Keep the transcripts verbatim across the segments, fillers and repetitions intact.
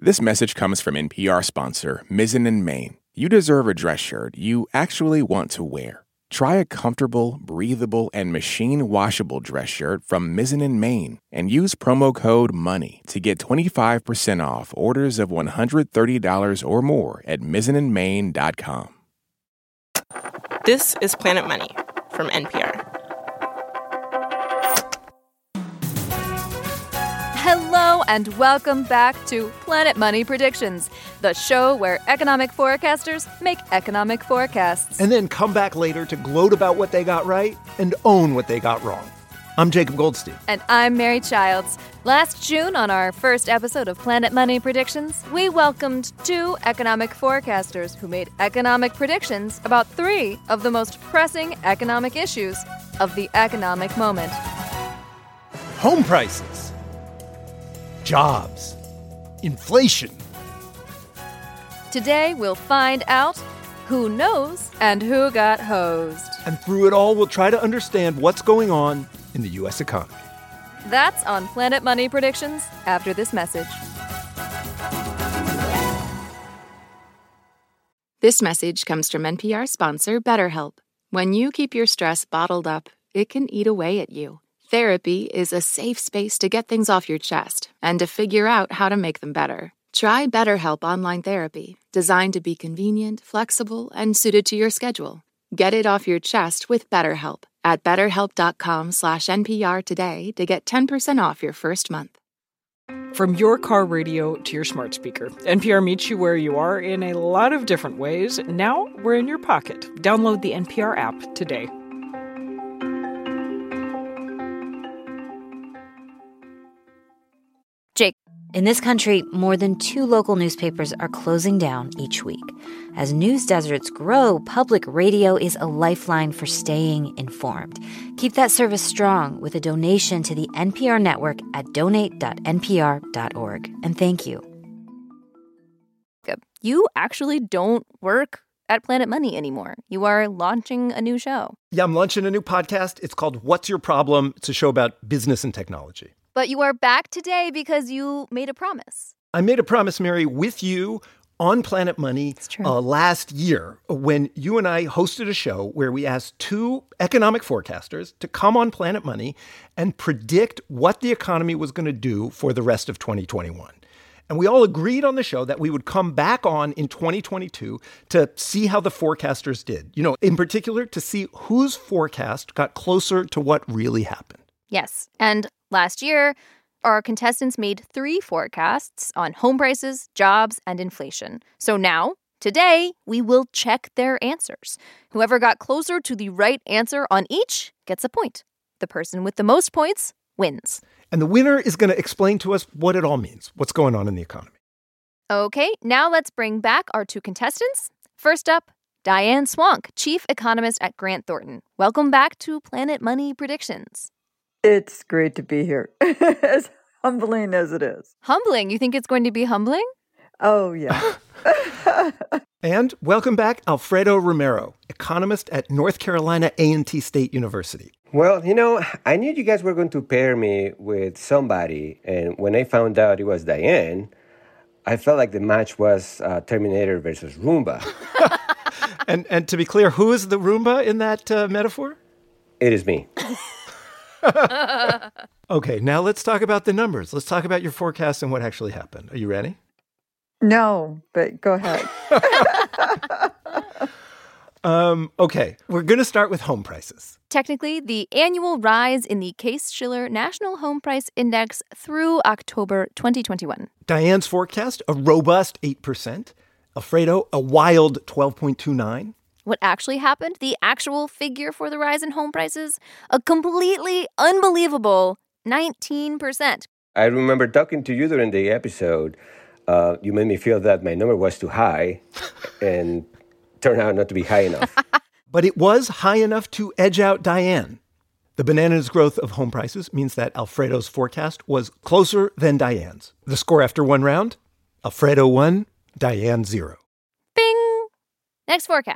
This message comes from N P R sponsor Mizzen and Main. You deserve a dress shirt you actually want to wear. Try a comfortable, breathable, and machine-washable dress shirt from Mizzen and Main and use promo code MONEY to get twenty-five percent off orders of one hundred thirty dollars or more at mizzen and main dot com. This is Planet Money from N P R. Hello and welcome back to Planet Money Predictions, the show where economic forecasters make economic forecasts. And then come back later to gloat about what they got right and own what they got wrong. I'm Jacob Goldstein. And I'm Mary Childs. Last June, on our first episode of Planet Money Predictions, we welcomed two economic forecasters who made economic predictions about three of the most pressing economic issues of the economic moment. Home prices. Jobs. Inflation. Today, we'll find out who knows and who got hosed. And through it all, we'll try to understand what's going on in the U S economy. That's on Planet Money Predictions after this message. This message comes from N P R sponsor BetterHelp. When you keep your stress bottled up, it can eat away at you. Therapy is a safe space to get things off your chest and to figure out how to make them better. Try BetterHelp Online Therapy, designed to be convenient, flexible, and suited to your schedule. Get it off your chest with BetterHelp at betterhelp.com slash NPR today to get ten percent off your first month. From your car radio to your smart speaker, N P R meets you where you are in a lot of different ways. Now we're in your pocket. Download the N P R app today. Jake. In this country, more than two local newspapers are closing down each week. As news deserts grow, public radio is a lifeline for staying informed. Keep that service strong with a donation to the N P R network at donate dot n p r dot org. And thank you. You actually don't work at Planet Money anymore. You are launching a new show. Yeah, I'm launching a new podcast. It's called What's Your Problem? It's a show about business and technology. But you are back today because you made a promise. I made a promise, Mary, with you on Planet Money uh, last year when you and I hosted a show where we asked two economic forecasters to come on Planet Money and predict what the economy was going to do for the rest of twenty twenty-one. And we all agreed on the show that we would come back on in twenty twenty-two to see how the forecasters did. You know, in particular, to see whose forecast got closer to what really happened. Yes. And last year, our contestants made three forecasts on home prices, jobs, and inflation. So now, today, we will check their answers. Whoever got closer to the right answer on each gets a point. The person with the most points wins. And the winner is going to explain to us what it all means, what's going on in the economy. Okay, now let's bring back our two contestants. First up, Diane Swonk, chief economist at Grant Thornton. Welcome back to Planet Money Predictions. It's great to be here, as humbling as it is. Humbling? You think it's going to be humbling? Oh, yeah. And welcome back, Alfredo Romero, economist at North Carolina A and T State University. Well, you know, I knew you guys were going to pair me with somebody, and when I found out it was Diane, I felt like the match was uh, Terminator versus Roomba. and and to be clear, who is the Roomba in that uh, metaphor? It is me. Okay, now let's talk about the numbers. Let's talk about your forecast and what actually happened. Are you ready? No, but go ahead. um, okay, we're going to start with home prices. Technically, the annual rise in the Case-Shiller National Home Price Index through October twenty twenty-one. Diane's forecast, a robust eight percent. Alfredo, a wild twelve point two nine. What actually happened, the actual figure for the rise in home prices, a completely unbelievable nineteen percent. I remember talking to you during the episode. Uh, you made me feel that my number was too high and turned out not to be high enough. But it was high enough to edge out Diane. The bananas growth of home prices means that Alfredo's forecast was closer than Diane's. The score after one round, Alfredo one, Diane zero. Bing! Next forecast.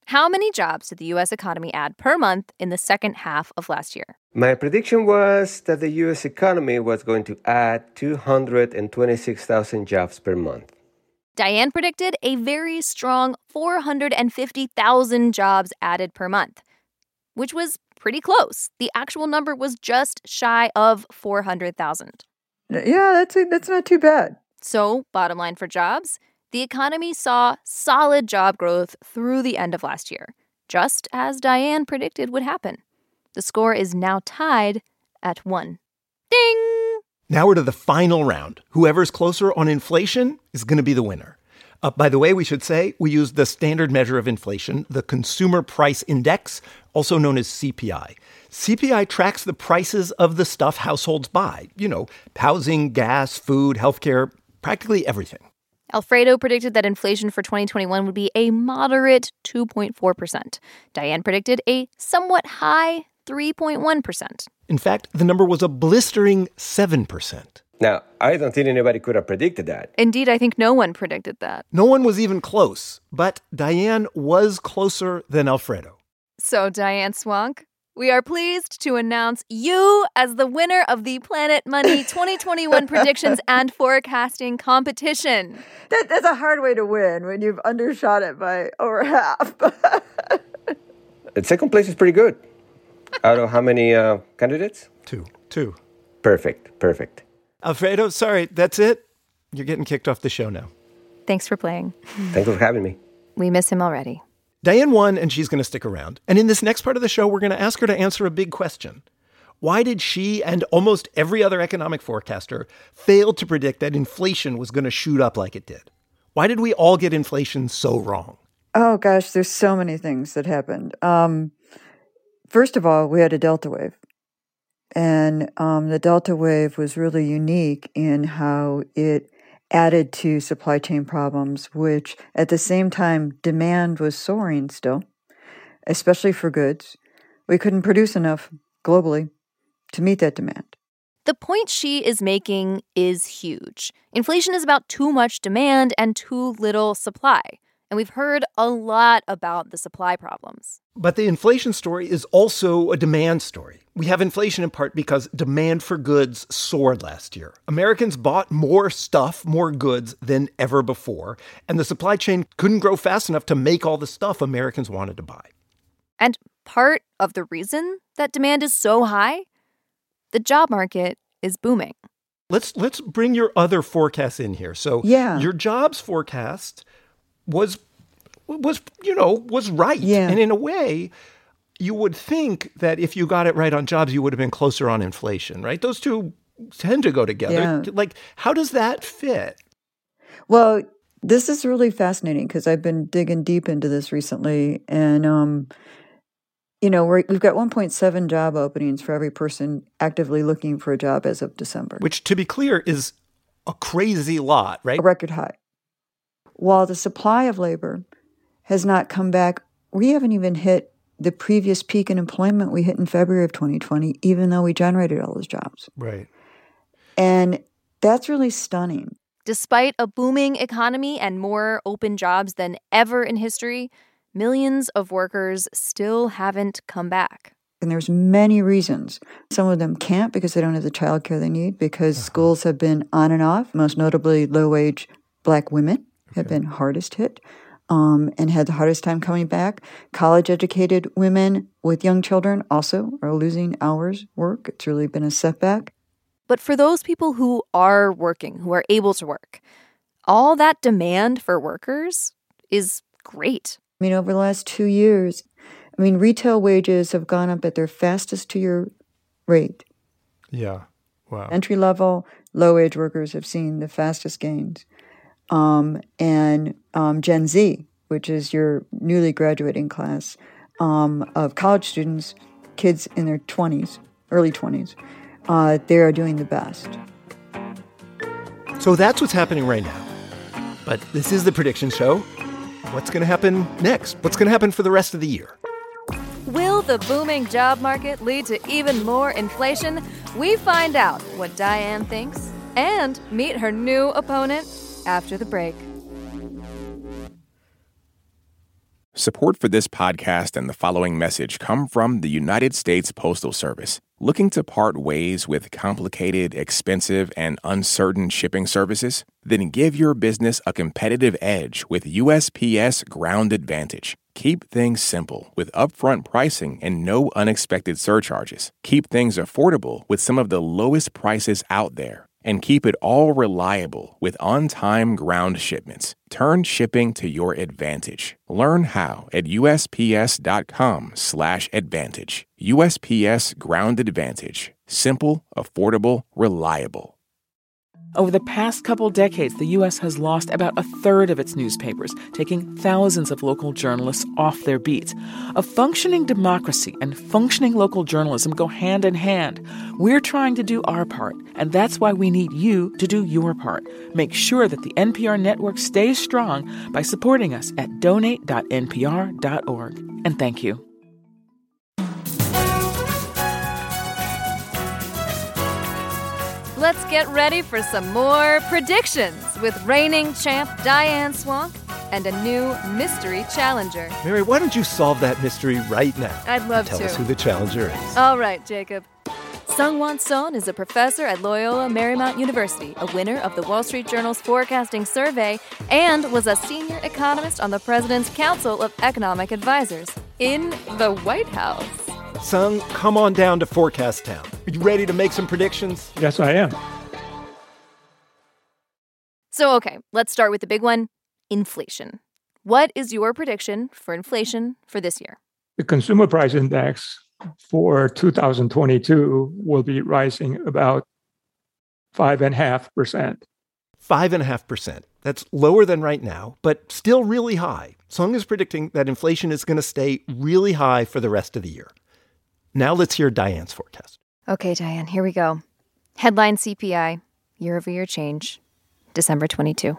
How many jobs did the U S economy add per month in the second half of last year? My prediction was that the U S economy was going to add two hundred twenty-six thousand jobs per month. Diane predicted a very strong four hundred fifty thousand jobs added per month, which was pretty close. The actual number was just shy of four hundred thousand. Yeah, that's that's not too bad. So, bottom line for jobs, the economy saw solid job growth through the end of last year, just as Diane predicted would happen. The score is now tied at one. Ding! Now we're to the final round. Whoever's closer on inflation is going to be the winner. Uh, by the way, we should say we use the standard measure of inflation, the Consumer Price Index, also known as C P I. C P I tracks the prices of the stuff households buy. You know, housing, gas, food, healthcare, practically everything. Alfredo predicted that inflation for twenty twenty-one would be a moderate two point four percent. Diane predicted a somewhat high three point one percent. In fact, the number was a blistering seven percent. Now, I don't think anybody could have predicted that. Indeed, I think no one predicted that. No one was even close, but Diane was closer than Alfredo. So, Diane Swonk, we are pleased to announce you as the winner of the Planet Money twenty twenty-one Predictions and Forecasting Competition. That, that's a hard way to win when you've undershot it by over half. The second place is pretty good. Out of how many uh, candidates? Two. Two. Perfect. Perfect. Alfredo, sorry, that's it. You're getting kicked off the show now. Thanks for playing. Thanks for having me. We miss him already. Diane won, and she's going to stick around. And in this next part of the show, we're going to ask her to answer a big question. Why did she and almost every other economic forecaster fail to predict that inflation was going to shoot up like it did? Why did we all get inflation so wrong? Oh, gosh, there's so many things that happened. Um, first of all, we had a Delta wave. And um, the Delta wave was really unique in how it added to supply chain problems, which at the same time, demand was soaring still, especially for goods. We couldn't produce enough globally to meet that demand. The point she is making is huge. Inflation is about too much demand and too little supply. And we've heard a lot about the supply problems. But the inflation story is also a demand story. We have inflation in part because demand for goods soared last year. Americans bought more stuff, more goods than ever before, and the supply chain couldn't grow fast enough to make all the stuff Americans wanted to buy. And part of the reason that demand is so high, the job market is booming. Let's let's bring your other forecasts in here. So yeah. Your jobs forecast was was you know was right, yeah. And in a way, you would think that if you got it right on jobs, you would have been closer on inflation, right? Those two tend to go together. Yeah. Like, how does that fit? Well, this is really fascinating because I've been digging deep into this recently, and um, you know we're, we've got one point seven job openings for every person actively looking for a job as of December, which, to be clear, is a crazy lot, right? A record high. While the supply of labor has not come back, we haven't even hit the previous peak in employment we hit in February of twenty twenty, even though we generated all those jobs. Right. And that's really stunning. Despite a booming economy and more open jobs than ever in history, millions of workers still haven't come back. And there's many reasons. Some of them can't because they don't have the childcare they need, because uh-huh. schools have been on and off, most notably low-wage Black women have okay. been hardest hit um, and had the hardest time coming back. College-educated women with young children also are losing hours work. It's really been a setback. But for those people who are working, who are able to work, all that demand for workers is great. I mean, over the last two years, I mean, retail wages have gone up at their fastest two-year rate. Yeah, wow. Entry-level, low-wage workers have seen the fastest gains. Um, and um, Gen Z, which is your newly graduating class um, of college students, kids in their twenties, early twenties, uh, they are doing the best. So that's what's happening right now. But this is the prediction show. What's going to happen next? What's going to happen for the rest of the year? Will the booming job market lead to even more inflation? We find out what Diane thinks and meet her new opponent after the break. Support for this podcast and the following message come from the United States Postal Service. Looking to part ways with complicated, expensive, and uncertain shipping services? Then give your business a competitive edge with U S P S Ground Advantage. Keep things simple with upfront pricing and no unexpected surcharges. Keep things affordable with some of the lowest prices out there. And keep it all reliable with on-time ground shipments. Turn shipping to your advantage. Learn how at USPS.com slash advantage. U S P S Ground Advantage. Simple, affordable, reliable. Over the past couple decades, the U S has lost about a third of its newspapers, taking thousands of local journalists off their beats. A functioning democracy and functioning local journalism go hand in hand. We're trying to do our part, and that's why we need you to do your part. Make sure that the N P R network stays strong by supporting us at donate dot N P R dot org. And thank you. Let's get ready for some more predictions with reigning champ Diane Swonk and a new mystery challenger. Mary, why don't you solve that mystery right now? I'd love Tell to. Tell us who the challenger is. All right, Jacob. Seung-Won Son is a professor at Loyola Marymount University, a winner of the Wall Street Journal's forecasting survey, and was a senior economist on the President's Council of Economic Advisors in the White House. Sung, come on down to Forecast Town. Are you ready to make some predictions? Yes, I am. So, okay, let's start with the big one, inflation. What is your prediction for inflation for this year? The consumer price index for two thousand twenty-two will be rising about five point five percent. five point five percent. That's lower than right now, but still really high. Sung is predicting that inflation is going to stay really high for the rest of the year. Now let's hear Diane's forecast. Okay, Diane, here we go. Headline C P I, year-over-year change, December twenty-two.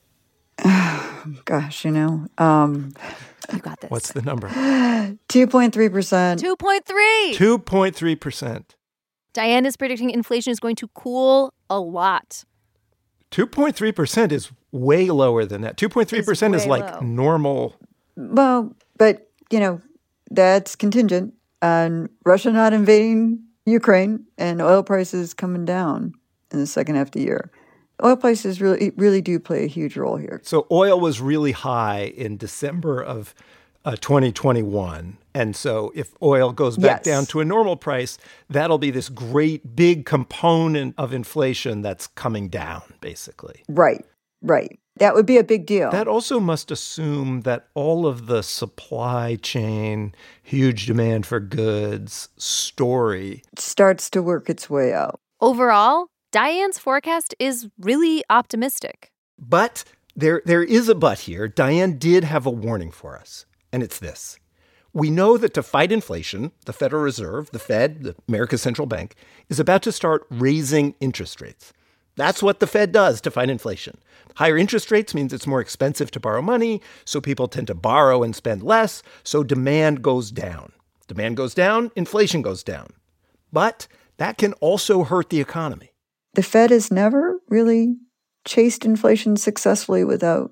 Gosh, you know. Um, you got this. What's the number? two point three percent. two point three! two point three percent. Diane is predicting inflation is going to cool a lot. two point three percent is way lower than that. two point three percent is, is like low. Normal. Well, but, you know, that's contingent on Russia not invading Ukraine and oil prices coming down in the second half of the year. Oil prices really really do play a huge role here. So oil was really high in December of uh, twenty twenty-one. And so if oil goes back yes. down to a normal price, that'll be this great big component of inflation that's coming down, basically. Right, right. That would be a big deal. That also must assume that all of the supply chain, huge demand for goods story starts to work its way out. Overall, Diane's forecast is really optimistic. But there, there is a but here. Diane did have a warning for us, and it's this. We know that to fight inflation, the Federal Reserve, the Fed, the America's central bank, is about to start raising interest rates. That's what the Fed does to fight inflation. Higher interest rates means it's more expensive to borrow money, so people tend to borrow and spend less, so demand goes down. Demand goes down, inflation goes down. But that can also hurt the economy. The Fed has never really chased inflation successfully without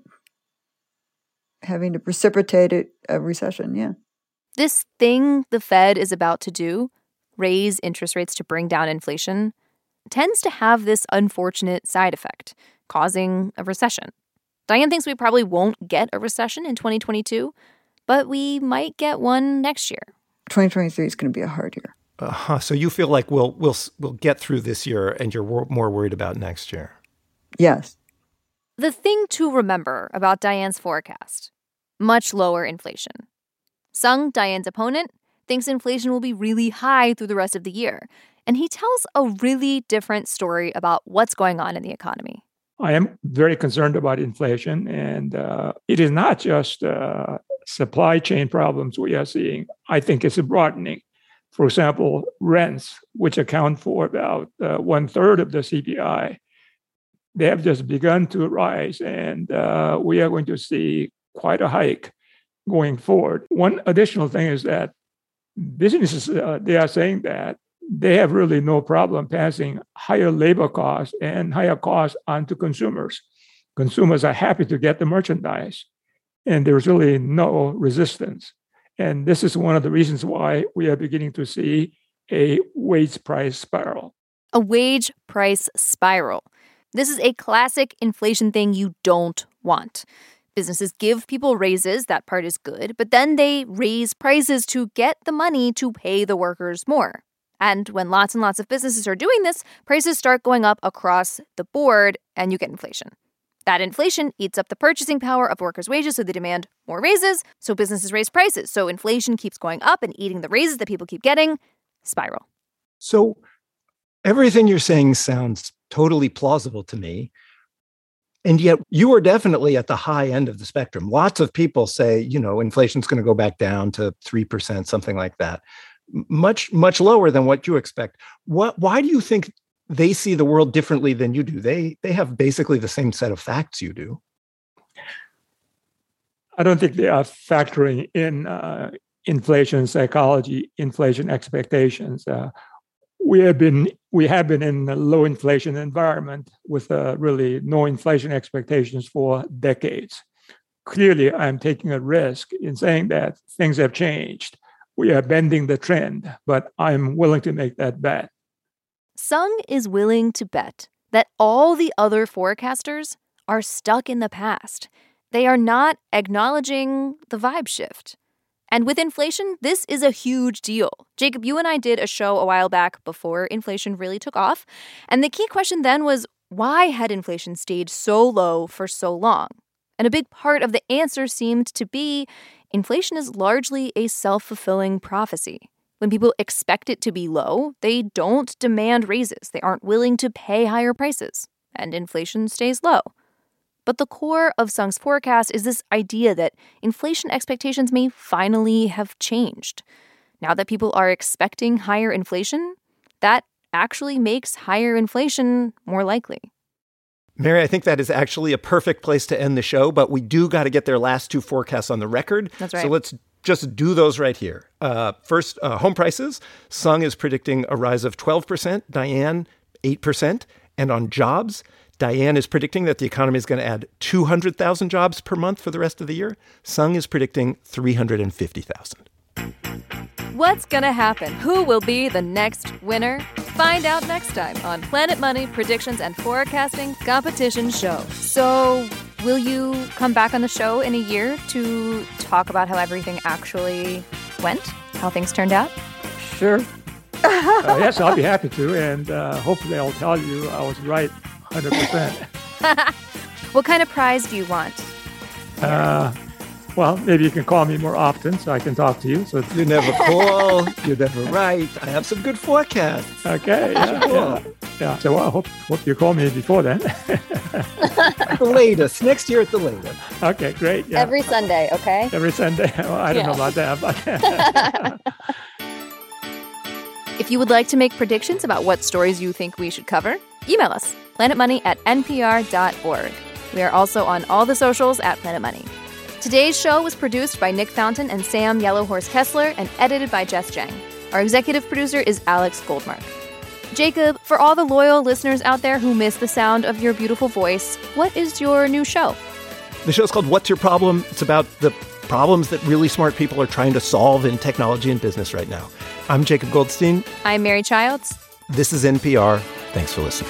having to precipitate it, a recession, yeah. This thing the Fed is about to do, raise interest rates to bring down inflation, tends to have this unfortunate side effect, causing a recession. Diane thinks we probably won't get a recession in twenty twenty-two, but we might get one next year. twenty twenty-three is going to be a hard year. Uh-huh. So you feel like we'll we'll we'll get through this year, and you're wor- more worried about next year. Yes. The thing to remember about Diane's forecast, much lower inflation. Sung, Diane's opponent, thinks inflation will be really high through the rest of the year. And he tells a really different story about what's going on in the economy. I am very concerned about inflation, and uh, it is not just uh, supply chain problems we are seeing. I think it's a broadening. For example, rents, which account for about uh, one third of the C P I, they have just begun to rise, and uh, we are going to see quite a hike going forward. One additional thing is that businesses, uh, they are saying that they have really no problem passing higher labor costs and higher costs onto consumers. Consumers are happy to get the merchandise. and there's really no resistance. And this is one of the reasons why we are beginning to see a wage price spiral. A wage price spiral. This is a classic inflation thing you don't want. Businesses give people raises, that part is good, but then they raise prices to get the money to pay the workers more. And when lots and lots of businesses are doing this, prices start going up across the board and you get inflation. That inflation eats up the purchasing power of workers' wages, so they demand more raises, so businesses raise prices. So inflation keeps going up and eating the raises that people keep getting. Spiral. So everything you're saying sounds totally plausible to me. And yet you are definitely at the high end of the spectrum. Lots of people say, you know, inflation's going to go back down to three percent, something like that. Much, much lower than what you expect. What, why do you think they see the world differently than you do? They, they have basically the same set of facts you do. I don't think they are factoring in uh, inflation psychology, inflation expectations. Uh, we have been we have been in a low inflation environment with uh, really no inflation expectations for decades. Clearly, I'm taking a risk in saying that things have changed. We are bending the trend, but I'm willing to make that bet. Sung is willing to bet that all the other forecasters are stuck in the past. They are not acknowledging the vibe shift. And with inflation, this is a huge deal. Jacob, you and I did a show a while back before inflation really took off. And the key question then was, why had inflation stayed so low for so long? And a big part of the answer seemed to be inflation is largely a self-fulfilling prophecy. When people expect it to be low, they don't demand raises. They aren't willing to pay higher prices. And inflation stays low. But the core of Sung's forecast is this idea that inflation expectations may finally have changed. Now that people are expecting higher inflation, that actually makes higher inflation more likely. Mary, I think that is actually a perfect place to end the show, but we do got to get their last two forecasts on the record. That's right. So let's just do those right here. Uh, first, uh, home prices. Sung is predicting a rise of twelve percent, Diane eight percent. And on jobs, Diane is predicting that the economy is going to add two hundred thousand jobs per month for the rest of the year. Sung is predicting three hundred fifty thousand. What's going to happen? Who will be the next winner? Find out next time on Planet Money Predictions and Forecasting Competition Show. So, will you come back on the show in a year to talk about how everything actually went? How things turned out? Sure. uh, yes, I'll be happy to. And uh, hopefully I'll tell you I was right one hundred percent. What kind of prize do you want? Uh, well, maybe you can call me more often so I can talk to you. So You never call. You're never right. I have some good forecasts. Okay. Yeah, yeah, yeah. So I hope, hope you call me before then. At the latest. Next year at the latest. Okay, great. Yeah. Every Sunday, okay? Every Sunday. Well, I don't Yeah. know about that. But If you would like to make predictions about what stories you think we should cover, email us, planetmoney at n p r dot org. We are also on all the socials at Planet Money. Today's show was produced by Nick Fountain and Sam Yellowhorse Kessler and edited by Jess Jang. Our executive producer is Alex Goldmark. Jacob, for all the loyal listeners out there who miss the sound of your beautiful voice, what is your new show? The show's called What's Your Problem? It's about the problems that really smart people are trying to solve in technology and business right now. I'm Jacob Goldstein. I'm Mary Childs. This is N P R. Thanks for listening.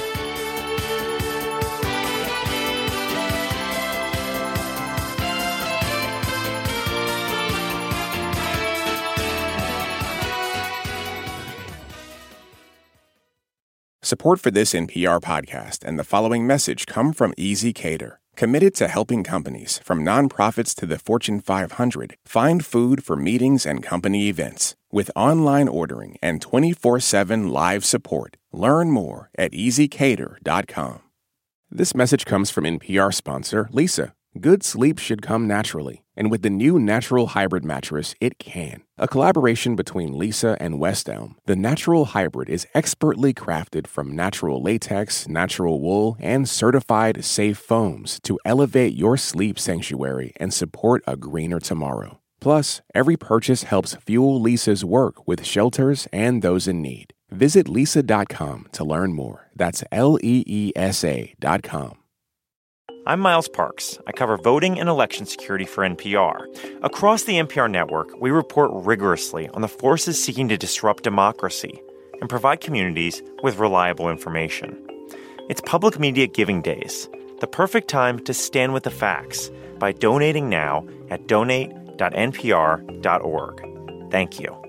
Support for this N P R podcast and the following message come from Easy Cater, committed to helping companies, from nonprofits to the Fortune five hundred, find food for meetings and company events. With online ordering and twenty-four seven live support, learn more at easy cater dot com. This message comes from N P R sponsor Leesa. Good sleep should come naturally, and with the new Natural Hybrid mattress, it can. A collaboration between Leesa and West Elm, the Natural Hybrid is expertly crafted from natural latex, natural wool, and certified safe foams to elevate your sleep sanctuary and support a greener tomorrow. Plus, every purchase helps fuel Leesa's work with shelters and those in need. Visit leesa dot com to learn more. That's L E E S A dot com. I'm Miles Parks. I cover voting and election security for N P R. Across the N P R network, we report rigorously on the forces seeking to disrupt democracy and provide communities with reliable information. It's Public Media Giving Days, the perfect time to stand with the facts by donating now at donate dot n p r dot org. Thank you.